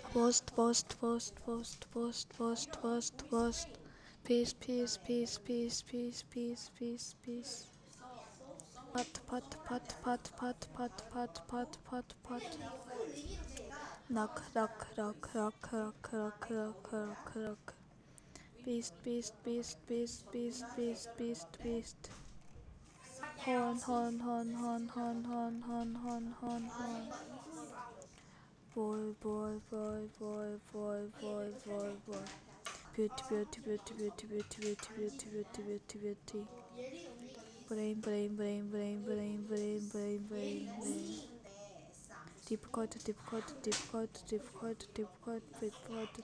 Post, post, post, post, post, post, post, post. Peace, peace, peace, peace, peace, peace, peace, peace. Pot, pot, pot, pot, pot, pot, pot, pot, pot, pot. Knock, rock, rock, rock, rock, rock, rock, rock, rock. Beast, beast, beast, beast, beast, beast, beast, beast. Horn, horn, horn, horn, horn, horn, horn, horn, horn, horn. Boy, boy, boy, boy, boy, boy, boy, boy. Beauty, beauty, beauty, beauty, beauty, beauty, beauty, beauty, beauty, beauty. Brain, brain, brain, brain, brain, brain, brain, brain, brain. Deep cut, deep cut, deep cut, deep cut, deep cut, deep cut,